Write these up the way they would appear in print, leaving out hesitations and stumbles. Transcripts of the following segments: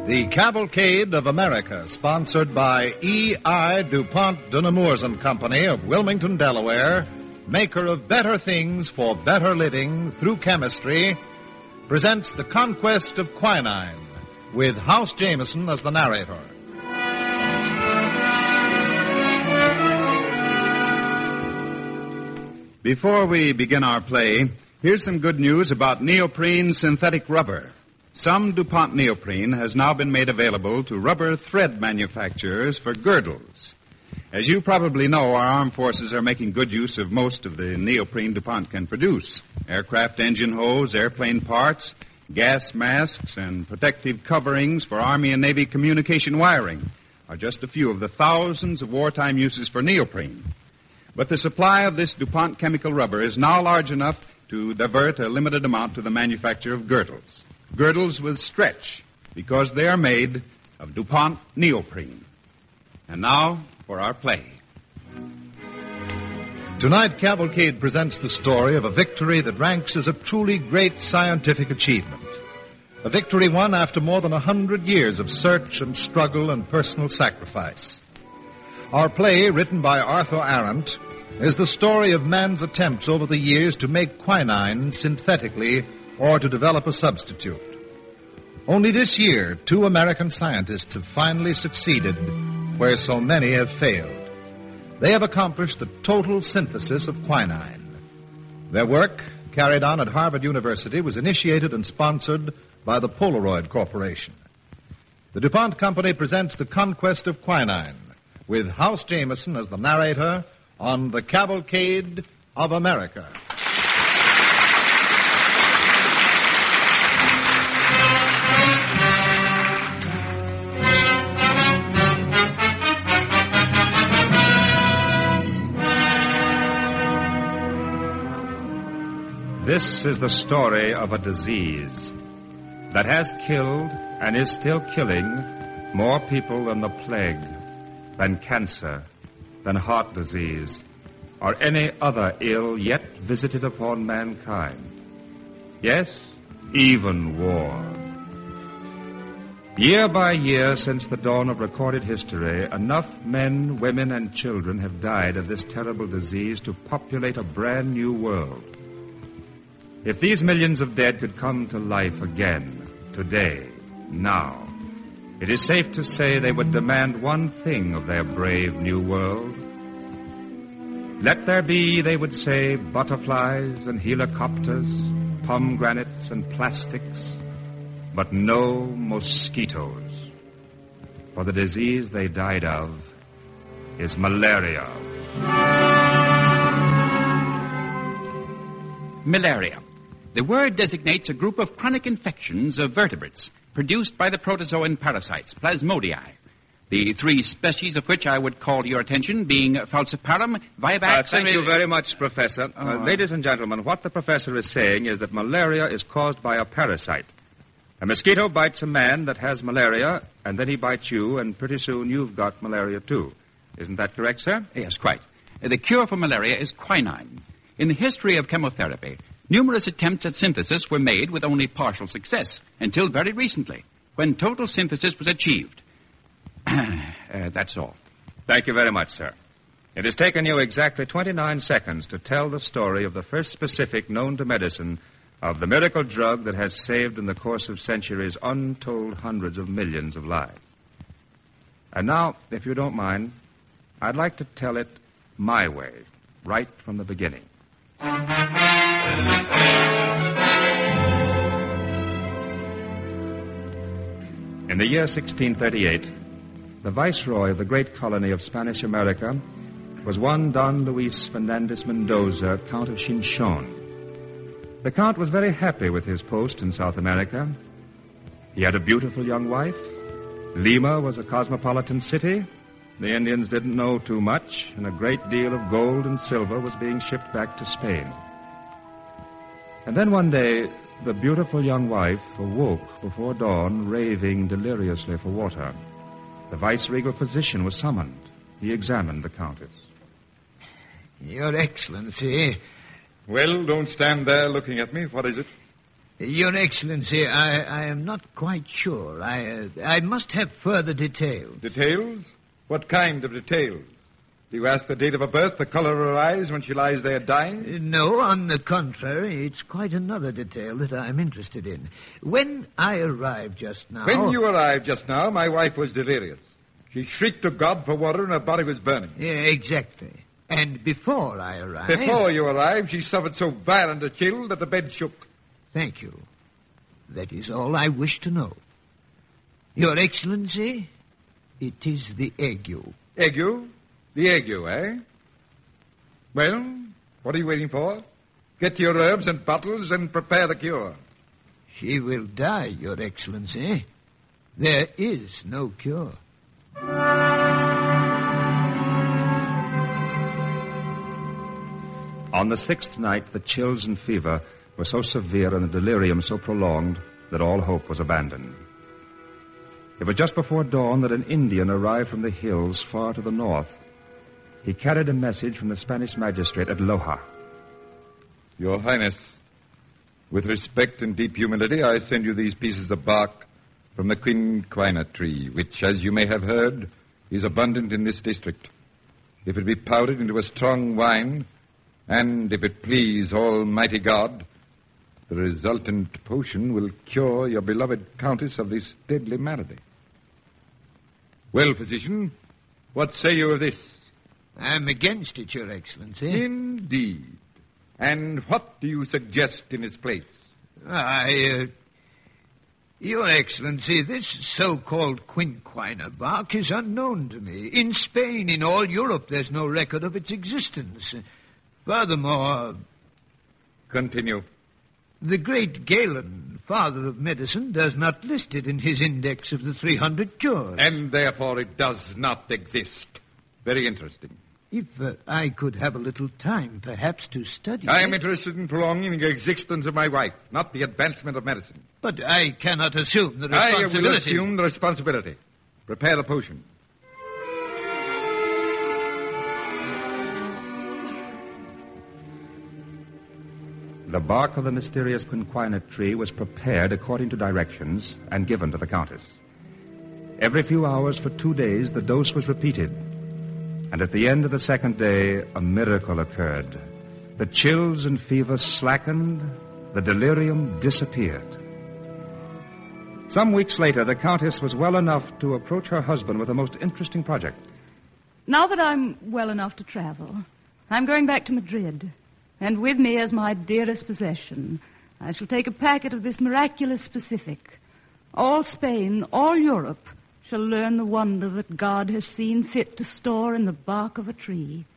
The Cavalcade of America, sponsored by E.I. DuPont de Nemours and Company of Wilmington, Delaware, maker of better things for better living through chemistry, presents The Conquest of Quinine, with House Jameson as the narrator. Before we begin our play, here's some good news about neoprene synthetic rubber. Some DuPont neoprene has now been made available to rubber thread manufacturers for girdles. As you probably know, our armed forces are making good use of most of the neoprene DuPont can produce. Aircraft engine hose, airplane parts, gas masks, and protective coverings for Army and Navy communication wiring are just a few of the thousands of wartime uses for neoprene. But the supply of this DuPont chemical rubber is now large enough to divert a limited amount to the manufacture of girdles. Girdles with stretch, because they are made of DuPont neoprene. And now for our play. Tonight, Cavalcade presents the story of a victory that ranks as a truly great scientific achievement. A victory won after more than 100 years of search and struggle and personal sacrifice. Our play, written by Arthur Arendt, is the story of man's attempts over the years to make quinine synthetically or to develop a substitute. Only this year, 2 American scientists have finally succeeded where so many have failed. They have accomplished the total synthesis of quinine. Their work, carried on at Harvard University, was initiated and sponsored by the Polaroid Corporation. The DuPont Company presents The Conquest of Quinine, with House Jameson as the narrator on The Cavalcade of America. This is the story of a disease that has killed and is still killing more people than the plague, than cancer, than heart disease, or any other ill yet visited upon mankind. Yes, even war. Year by year since the dawn of recorded history, enough men, women, and children have died of this terrible disease to populate a brand new world. If these millions of dead could come to life again, today, now, it is safe to say they would demand one thing of their brave new world. Let there be, they would say, butterflies and helicopters, pomegranates and plastics, but no mosquitoes. For the disease they died of is malaria. Malaria. The word designates a group of chronic infections of vertebrates produced by the protozoan parasites, Plasmodium, the 3 species of which I would call to your attention being Falciparum, Vivax... Thank you very much, Professor. Ladies and gentlemen, what the professor is saying is that malaria is caused by a parasite. A mosquito bites a man that has malaria, and then he bites you, and pretty soon you've got malaria too. Isn't that correct, sir? Yes, quite. The cure for malaria is quinine. In the history of chemotherapy, numerous attempts at synthesis were made with only partial success, until very recently, when total synthesis was achieved. That's all. Thank you very much, sir. It has taken you exactly 29 seconds to tell the story of the first specific known to medicine of the miracle drug that has saved in the course of centuries untold hundreds of millions of lives. And now, if you don't mind, I'd like to tell it my way, right from the beginning. In the year 1638, the viceroy of the great colony of Spanish America was one Don Luis Fernandez Mendoza, Count of Chinchon. The Count was very happy with his post in South America. He had a beautiful young wife. Lima was a cosmopolitan city. The Indians didn't know too much, and a great deal of gold and silver was being shipped back to Spain. And then one day, the beautiful young wife awoke before dawn, raving deliriously for water. The vice-regal physician was summoned. He examined the Countess. Your Excellency... Well, don't stand there looking at me. What is it? Your Excellency, I am not quite sure. I must have further details. Details? What kind of details? Do you ask the date of her birth, the color of her eyes when she lies there dying? No, on the contrary, it's quite another detail that I'm interested in. When I arrived just now... When you arrived just now, my wife was delirious. She shrieked to God for water and her body was burning. Yeah, exactly. And before I arrived... Before you arrived, she suffered so violent a chill that the bed shook. Thank you. That is all I wish to know. Your Excellency, it is the ague. Ague? The ague, eh? Well, what are you waiting for? Get your herbs and bottles and prepare the cure. She will die, Your Excellency. There is no cure. On the sixth night, the chills and fever were so severe and the delirium so prolonged that all hope was abandoned. It was just before dawn that an Indian arrived from the hills far to the north. He carried a message from the Spanish magistrate at Loja. Your Highness, with respect and deep humility, I send you these pieces of bark from the quinquina tree, which, as you may have heard, is abundant in this district. If it be powdered into a strong wine, and if it please Almighty God, the resultant potion will cure your beloved Countess of this deadly malady. Well, physician, what say you of this? I'm against it, Your Excellency. Indeed. And what do you suggest in its place? Your Excellency, this so-called quinquina bark is unknown to me. In Spain, in all Europe, there's no record of its existence. Furthermore... Continue. The great Galen, father of medicine, does not list it in his index of the 300 cures. And therefore it does not exist. Very interesting. If I could have a little time, perhaps, to study I am interested in prolonging the existence of my wife, not the advancement of medicine. But I cannot assume the responsibility. I will assume the responsibility. Prepare the potion. The bark of the mysterious quinquina tree was prepared according to directions and given to the Countess. Every few hours for 2 days, the dose was repeated. And at the end of the second day, a miracle occurred. The chills and fever slackened. The delirium disappeared. Some weeks later, the Countess was well enough to approach her husband with a most interesting project. Now that I'm well enough to travel, I'm going back to Madrid. And with me as my dearest possession, I shall take a packet of this miraculous specific. All Spain, all Europe, shall learn the wonder that God has seen fit to store in the bark of a tree.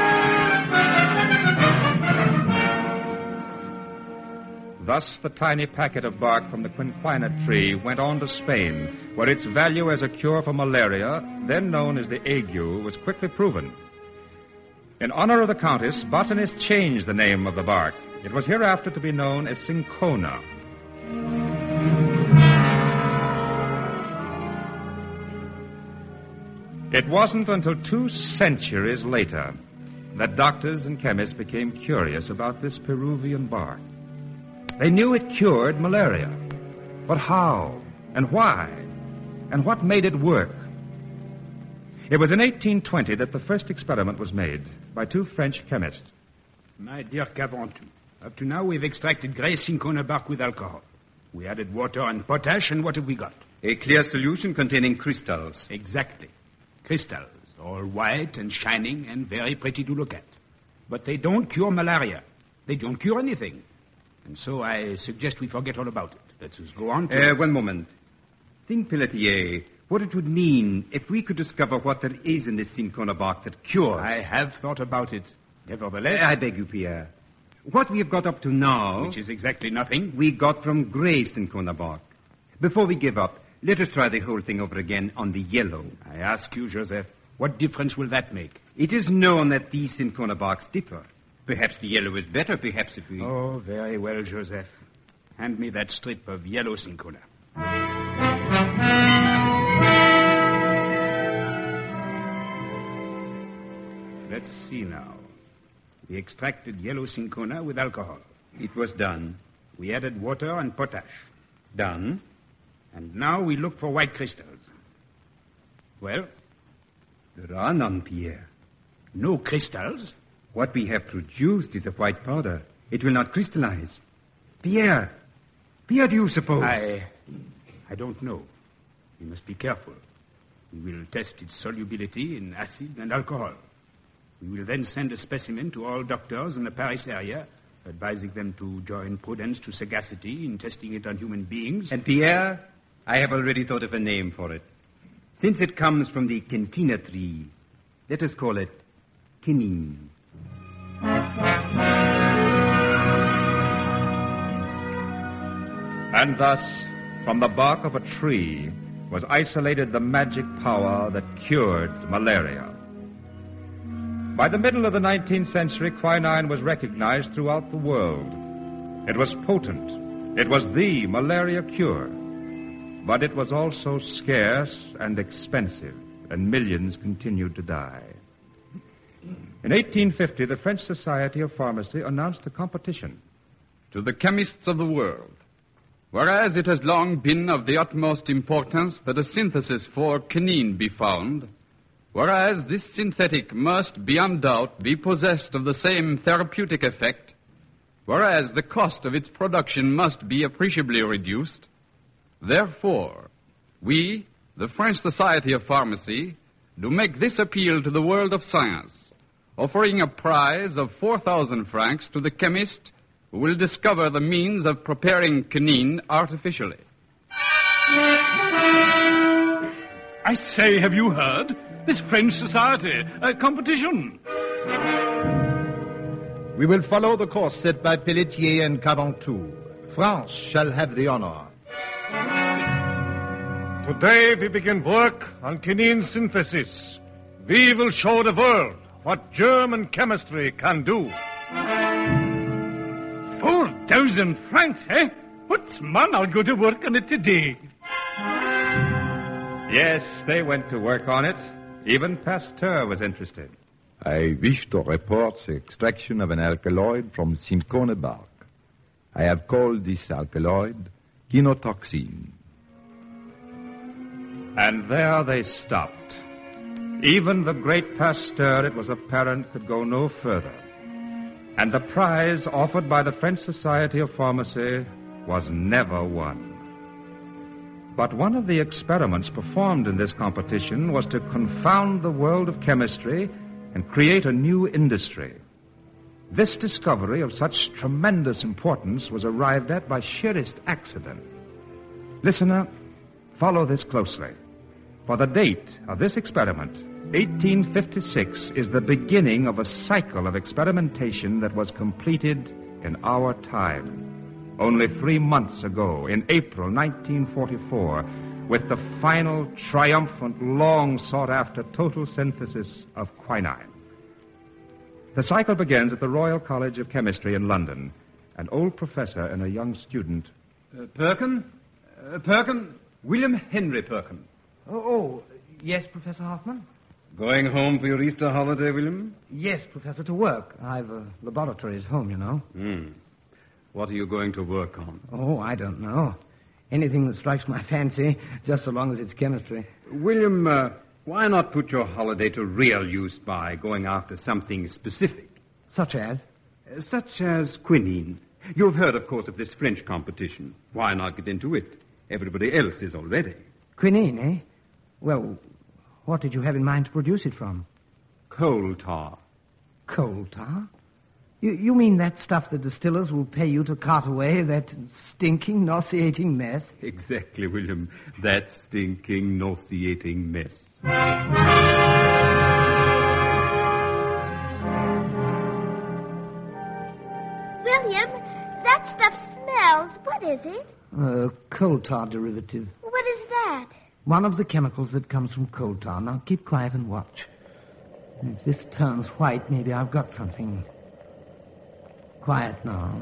Thus, the tiny packet of bark from the quinquina tree went on to Spain, where its value as a cure for malaria, then known as the ague, was quickly proven. In honor of the Countess, botanists changed the name of the bark. It was hereafter to be known as cinchona. It wasn't until 2 centuries later that doctors and chemists became curious about this Peruvian bark. They knew it cured malaria. But how? And why? And what made it work? It was in 1820 that the first experiment was made by 2 French chemists. My dear Caventou, up to now we've extracted gray cinchona bark with alcohol. We added water and potash, and what have we got? A clear solution containing crystals. Exactly. Crystals, all white and shining and very pretty to look at. But they don't cure malaria. They don't cure anything. And so I suggest we forget all about it. Let's just go on to... One moment. Think, Pelletier, what it would mean if we could discover what there is in this cinchona bark that cures. I have thought about it. Nevertheless... I beg you, Pierre. What we have got up to now... Which is exactly nothing. We got from gray cinchona bark. Before we give up, let us try the whole thing over again on the yellow. I ask you, Joseph, what difference will that make? It is known that these cinchona barks differ. Perhaps the yellow is better, perhaps if we... Oh, very well, Joseph. Hand me that strip of yellow cinchona. Let's see now. We extracted yellow cinchona with alcohol. It was done. We added water and potash. Done. And now we look for white crystals. Well, There are none, Pierre. no crystals? What we have produced is a white powder. It will not crystallize. Pierre, do you suppose? I don't know. We must be careful. We will test its solubility in acid and alcohol. We will then send a specimen to all doctors in the Paris area, advising them to join prudence to sagacity in testing it on human beings. And Pierre, I have already thought of a name for it. Since it comes from the quinquina tree, let us call it quinine. And thus, from the bark of a tree was isolated the magic power that cured malaria. By the middle of the 19th century, quinine was recognized throughout the world. It was potent. It was the malaria cure. But it was also scarce and expensive, and millions continued to die. In 1850, the French Society of Pharmacy announced a competition. To the chemists of the world, whereas it has long been of the utmost importance that a synthesis for quinine be found, whereas this synthetic must beyond doubt be possessed of the same therapeutic effect, whereas the cost of its production must be appreciably reduced, therefore, we, the French Society of Pharmacy, do make this appeal to the world of science, offering a prize of 4,000 francs to the chemist who will discover the means of preparing quinine artificially. I say, have you heard? This French Society, a competition. We will follow the course set by Pelletier and Caventou. France shall have the honor. Today we begin work on quinine synthesis. We will show the world what German chemistry can do. 4,000 francs, eh? What's man, I'll go to work on it today. Yes, they went to work on it. Even Pasteur was interested. I wish to report the extraction of an alkaloid from cinchona bark. I have called this alkaloid quinotoxin. And there they stopped. Even the great Pasteur, it was apparent, could go no further. And the prize offered by the French Society of Pharmacy was never won. But one of the experiments performed in this competition was to confound the world of chemistry and create a new industry. This discovery of such tremendous importance was arrived at by sheerest accident. Listener, follow this closely. For the date of this experiment, 1856, is the beginning of a cycle of experimentation that was completed in our time. Only 3 months ago, in April 1944, with the final, triumphant, long-sought-after total synthesis of quinine. The cycle begins at the Royal College of Chemistry in London. An old professor and a young student. Perkin? William Henry Perkin. Oh, yes, Professor Hoffman? Going home for your Easter holiday, William? Yes, Professor, to work. I've a laboratory at home, you know. What are you going to work on? Oh, I don't know. Anything that strikes my fancy, just so long as it's chemistry. William, why not put your holiday to real use by going after something specific? Such as? Such as quinine. You've heard, of course, of this French competition. Why not get into it? Everybody else is already. Quinine, eh? Well, what did you have in mind to produce it from? Coal tar. Coal tar? You mean that stuff the distillers will pay you to cart away, that stinking, nauseating mess? Exactly, William. That stinking, nauseating mess. William, that stuff smells. What is it? Coal tar derivative. What is that? One of the chemicals that comes from coal tar. Now, keep quiet and watch. If this turns white, maybe I've got something. Quiet now.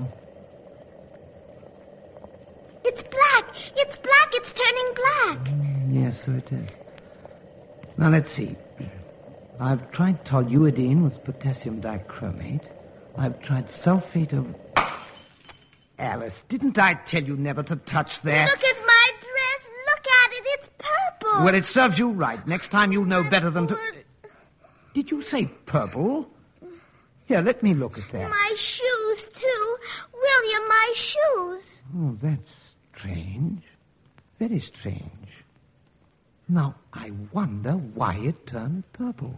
It's black. It's black. It's turning black. Yes, so it is. Now, let's see. I've tried toluidine with potassium dichromate. I've tried sulfate of... Alice, didn't I tell you never to touch that? Look at my dress. Look at it. It's purple. Well, it serves you right. Next time you'll know better than to... Did you say purple? Here, let me look at that. My shoes, too. William, my shoes. Oh, that's strange. Very strange. Now, I wonder why it turned purple.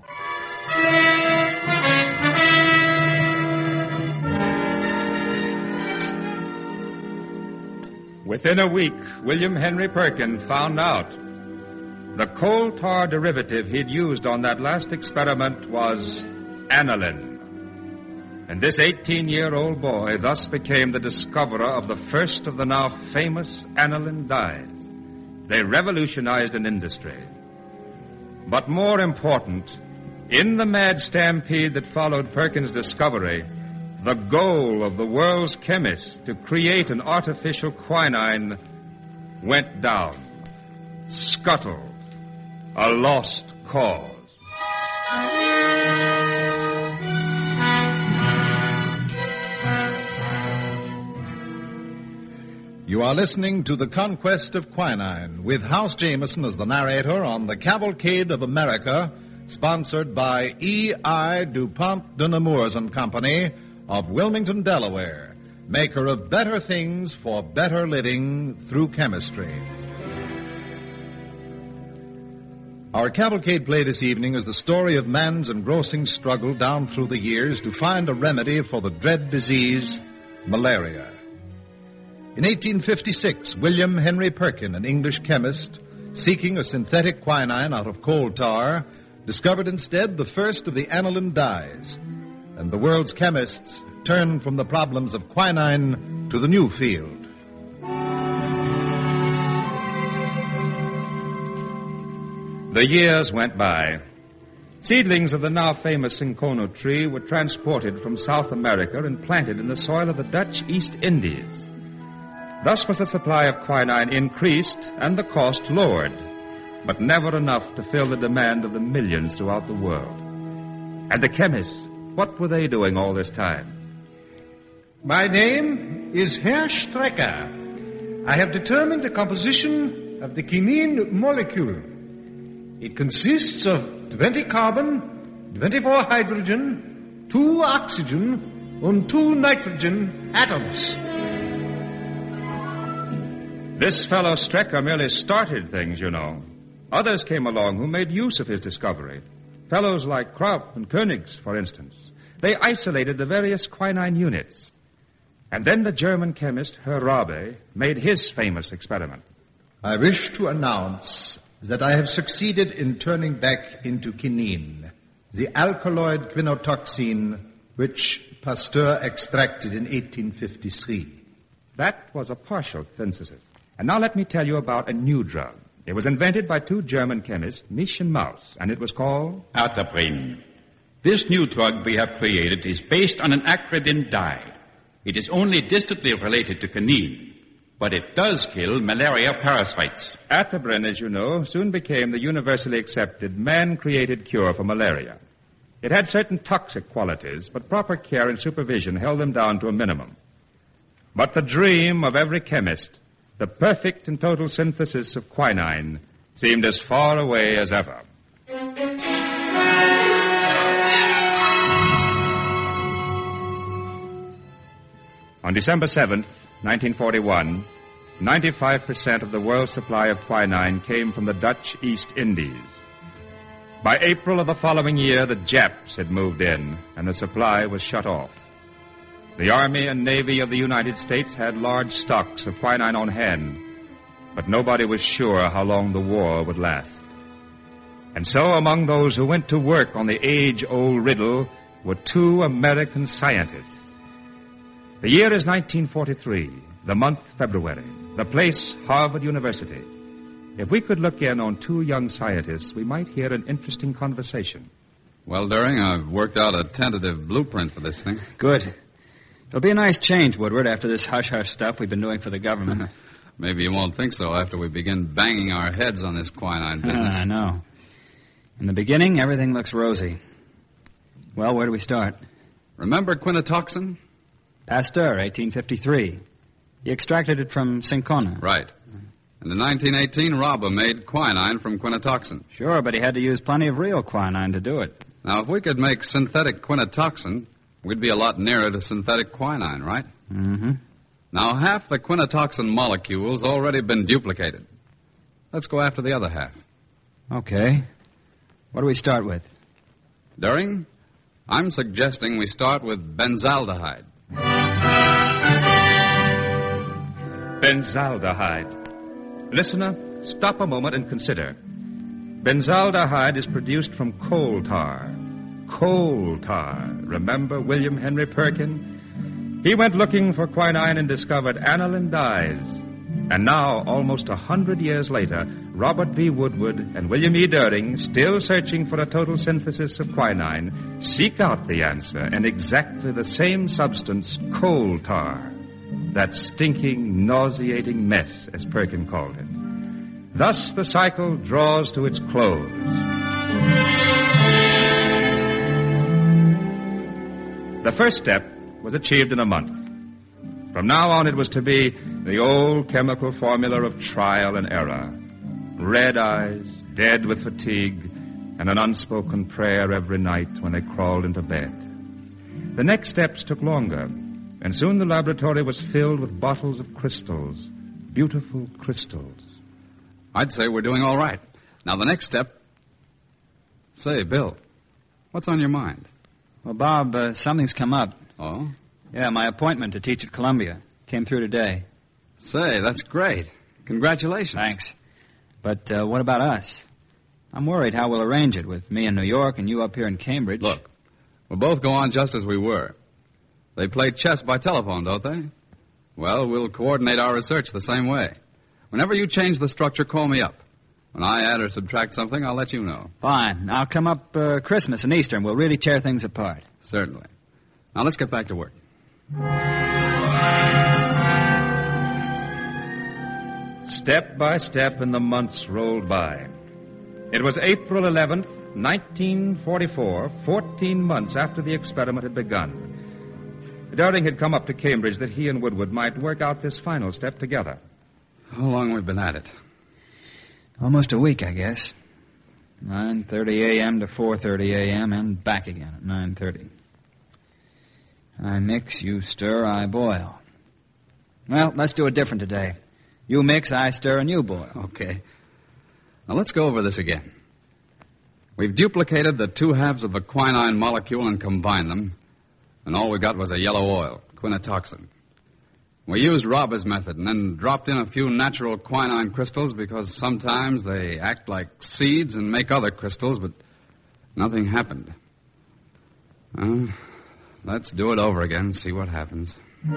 Within a week, William Henry Perkin found out the coal tar derivative he'd used on that last experiment was aniline. And this 18-year-old boy thus became the discoverer of the first of the now famous aniline dyes. They revolutionized an industry. But more important, in the mad stampede that followed Perkins' discovery, the goal of the world's chemists to create an artificial quinine went down, scuttled, a lost cause. You are listening to The Conquest of Quinine with House Jameson as the narrator on The Cavalcade of America, sponsored by E.I. DuPont de Nemours and Company of Wilmington, Delaware, maker of better things for better living through chemistry. Our cavalcade play this evening is the story of man's engrossing struggle down through the years to find a remedy for the dread disease, malaria. In 1856, William Henry Perkin, an English chemist, seeking a synthetic quinine out of coal tar, discovered instead the first of the aniline dyes, and the world's chemists turned from the problems of quinine to the new field. The years went by. Seedlings of the now famous cinchona tree were transported from South America and planted in the soil of the Dutch East Indies. Thus was the supply of quinine increased and the cost lowered, but never enough to fill the demand of the millions throughout the world. And the chemists, what were they doing all this time? My name is Herr Strecker. I have determined the composition of the quinine molecule. It consists of 20 carbon, 24 hydrogen, 2 oxygen, and 2 nitrogen atoms. This fellow Strecker merely started things, you know. Others came along who made use of his discovery. Fellows like Krupp and Koenigs, for instance. They isolated the various quinine units. And then the German chemist Herr Rabe made his famous experiment. I wish to announce that I have succeeded in turning back into quinine, the alkaloid quinotoxin which Pasteur extracted in 1853. That was a partial synthesis. And now let me tell you about a new drug. It was invented by 2 German chemists, Misch and Maus, and it was called Ataprin. This new drug we have created is based on an acridine dye. It is only distantly related to quinine, but it does kill malaria parasites. Ataprin, as you know, soon became the universally accepted man-created cure for malaria. It had certain toxic qualities, but proper care and supervision held them down to a minimum. But the dream of every chemist, the perfect and total synthesis of quinine, seemed as far away as ever. On December 7th, 1941, 95% of the world's supply of quinine came from the Dutch East Indies. By April of the following year, the Japs had moved in, and the supply was shut off. The Army and Navy of the United States had large stocks of quinine on hand, but nobody was sure how long the war would last. And so among those who went to work on the age-old riddle were 2 American scientists. The year is 1943, the month February, the place Harvard University. If we could look in on 2 young scientists, we might hear an interesting conversation. Well, Doering, I've worked out a tentative blueprint for this thing. Good. It'll be a nice change, Woodward, after this hush-hush stuff we've been doing for the government. Maybe you won't think so after we begin banging our heads on this quinine business. I know. In the beginning, everything looks rosy. Well, where do we start? Remember quinotoxin? Pasteur, 1853. He extracted it from cinchona. Right. And in 1918, Robber made quinine from quinatoxin. Sure, but he had to use plenty of real quinine to do it. Now, if we could make synthetic quinatoxin, we'd be a lot nearer to synthetic quinine, right? Mm-hmm. Now, half the quinatoxin molecule's already been duplicated. Let's go after the other half. Okay. What do we start with? During, I'm suggesting we start with benzaldehyde. Benzaldehyde. Listener, stop a moment and consider. Benzaldehyde is produced from coal tar. Coal tar. Remember William Henry Perkin? He went looking for quinine and discovered aniline dyes. And now, almost 100 years later, Robert V. Woodward and William E. Doering, still searching for a total synthesis of quinine, seek out the answer in exactly the same substance, coal tar. That stinking, nauseating mess, as Perkin called it. Thus, the cycle draws to its close. The first step was achieved in a month. From now on, it was to be the old chemical formula of trial and error. Red eyes, dead with fatigue, and an unspoken prayer every night when they crawled into bed. The next steps took longer, and soon the laboratory was filled with bottles of crystals, beautiful crystals. I'd say we're doing all right. Now, the next step... Say, Bill, what's on your mind? Well, Bob, something's come up. Oh? Yeah, my appointment to teach at Columbia came through today. Say, that's great. Congratulations. Thanks. But what about us? I'm worried how we'll arrange it with me in New York and you up here in Cambridge. Look, we'll both go on just as we were. They play chess by telephone, don't they? Well, we'll coordinate our research the same way. Whenever you change the structure, call me up. When I add or subtract something, I'll let you know. Fine. I'll come up Christmas and Easter, and we'll really tear things apart. Certainly. Now, let's get back to work. Step by step, and the months rolled by. It was April 11th, 1944, 14 months after the experiment had begun. Doering had come up to Cambridge that he and Woodward might work out this final step together. How long have we been at it? Almost a week, I guess. 9:30 a.m. to 4:30 a.m. and back again at 9:30. I mix, you stir, I boil. Well, let's do it different today. You mix, I stir, and you boil. Okay. Now, let's go over this again. We've duplicated the two halves of the quinine molecule and combined them, and all we got was a yellow oil, quinatoxin. We used Robert's method and then dropped in a few natural quinine crystals because sometimes they act like seeds and make other crystals, but nothing happened. Let's do it over again and see what happens.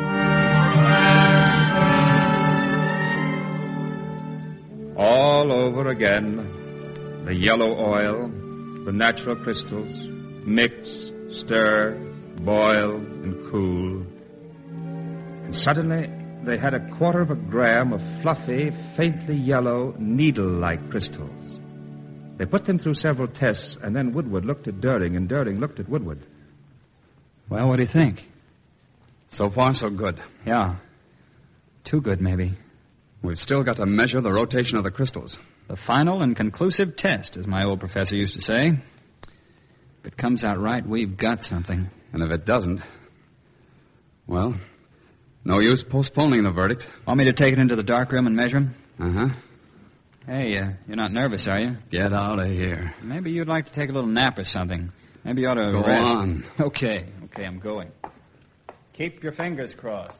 All over again. The yellow oil, the natural crystals, mix, stir, boil, and cool. And suddenly, they had 1/4 gram of fluffy, faintly yellow, needle-like crystals. They put them through several tests, and then Woodward looked at Doering, and Doering looked at Woodward. Well, what do you think? So far, so good. Yeah. Too good, maybe. We've still got to measure the rotation of the crystals. The final and conclusive test, as my old professor used to say. If it comes out right, we've got something. And if it doesn't, well, no use postponing the verdict. Want me to take it into the darkroom and measure them? Uh-huh. Hey, you're not nervous, are you? Get out of here. Maybe you'd like to take a little nap or something. Maybe you ought to Go rest. on. Okay, I'm going. Keep your fingers crossed.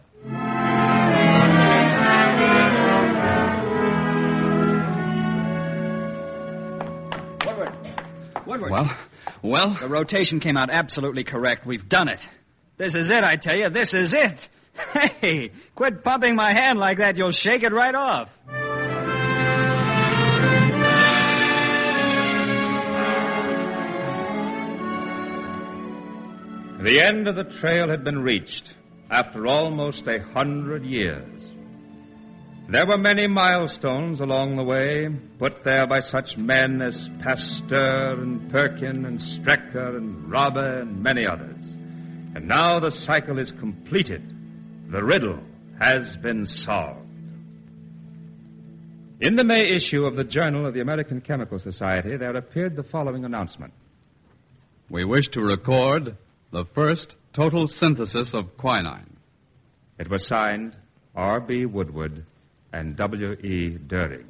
Woodward. Well? The rotation came out absolutely correct. We've done it. This is it, I tell you. This is it. Hey, quit pumping my hand like that. You'll shake it right off. The end of the trail had been reached after almost 100 years. There were many milestones along the way, put there by such men as Pasteur and Perkin and Strecker and Robber and many others. And now the cycle is completed. The riddle has been solved. In the May issue of the Journal of the American Chemical Society, there appeared the following announcement. We wish to record the first total synthesis of quinine. It was signed R.B. Woodward and W.E. Doering.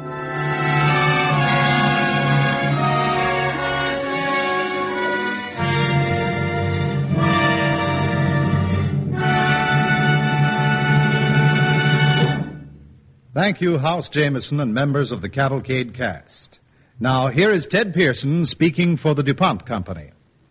Thank you, House Jameson and members of the Cavalcade cast. Now, here is Ted Pearson speaking for the DuPont Company.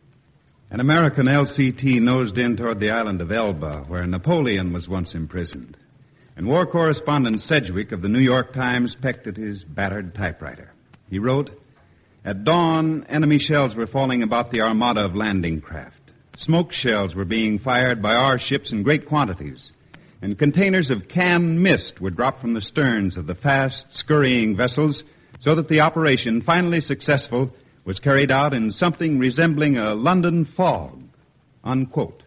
An American LCT nosed in toward the island of Elba, where Napoleon was once imprisoned. And war correspondent Sedgwick of the New York Times pecked at his battered typewriter. He wrote, "At dawn, enemy shells were falling about the armada of landing craft. Smoke shells were being fired by our ships in great quantities, and containers of canned mist were dropped from the sterns of the fast, scurrying vessels, so that the operation, finally successful, was carried out in something resembling a London fog." Unquote.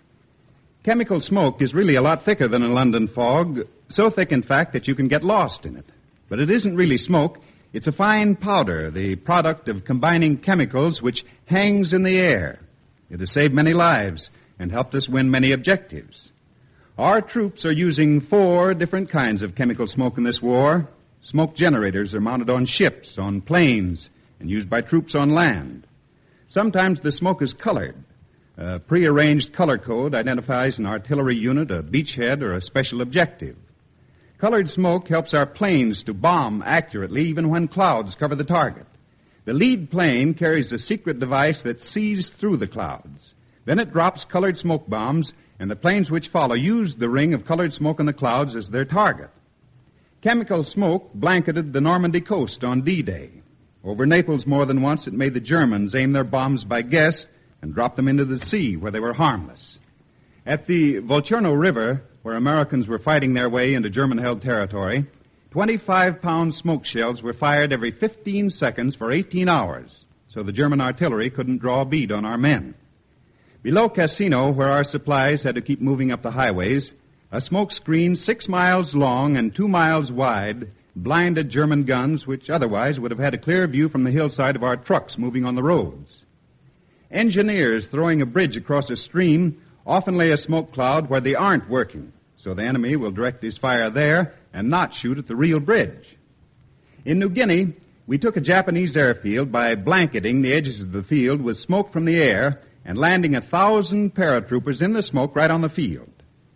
Chemical smoke is really a lot thicker than a London fog, so thick, in fact, that you can get lost in it. But it isn't really smoke. It's a fine powder, the product of combining chemicals which hangs in the air. It has saved many lives and helped us win many objectives. Our troops are using 4 different kinds of chemical smoke in this war. Smoke generators are mounted on ships, on planes, and used by troops on land. Sometimes the smoke is colored. A prearranged color code identifies an artillery unit, a beachhead, or a special objective. Colored smoke helps our planes to bomb accurately even when clouds cover the target. The lead plane carries a secret device that sees through the clouds. Then it drops colored smoke bombs, and the planes which follow use the ring of colored smoke in the clouds as their target. Chemical smoke blanketed the Normandy coast on D-Day. Over Naples more than once, it made the Germans aim their bombs by guess and drop them into the sea where they were harmless. At the Volturno River, where Americans were fighting their way into German-held territory, 25-pound smoke shells were fired every 15 seconds for 18 hours, so the German artillery couldn't draw a bead on our men. Below Cassino, where our supplies had to keep moving up the highways, a smoke screen 6 miles long and 2 miles wide blinded German guns which otherwise would have had a clear view from the hillside of our trucks moving on the roads. Engineers throwing a bridge across a stream often lay a smoke cloud where they aren't working, so the enemy will direct his fire there and not shoot at the real bridge. In New Guinea, we took a Japanese airfield by blanketing the edges of the field with smoke from the air and landing 1,000 paratroopers in the smoke right on the field.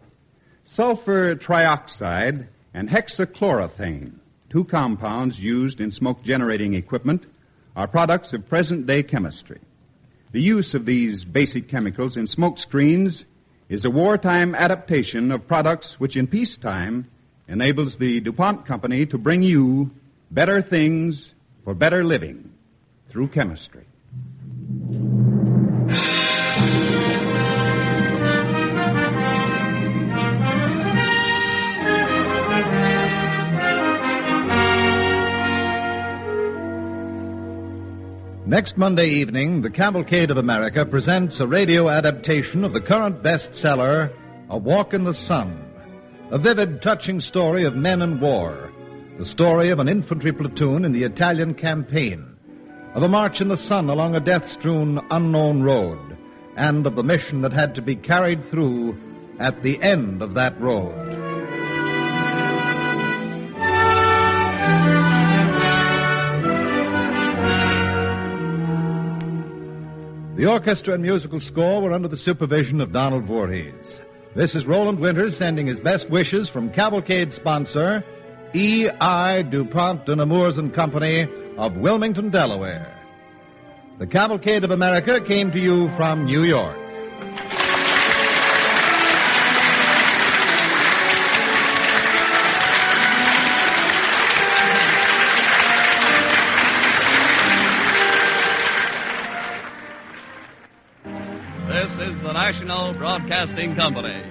Sulfur trioxide and hexachlorothane, 2 compounds used in smoke-generating equipment, are products of present-day chemistry. The use of these basic chemicals in smoke screens is a wartime adaptation of products which in peacetime enables the DuPont Company to bring you better things for better living through chemistry. Next Monday evening, the Cavalcade of America presents a radio adaptation of the current bestseller, A Walk in the Sun, a vivid, touching story of men and war, the story of an infantry platoon in the Italian campaign, of a march in the sun along a death-strewn, unknown road, and of the mission that had to be carried through at the end of that road. The orchestra and musical score were under the supervision of Donald Voorhees. This is Roland Winters sending his best wishes from Cavalcade sponsor, E.I. DuPont de Nemours and Company of Wilmington, Delaware. The Cavalcade of America came to you from New York. This is the National Broadcasting Company.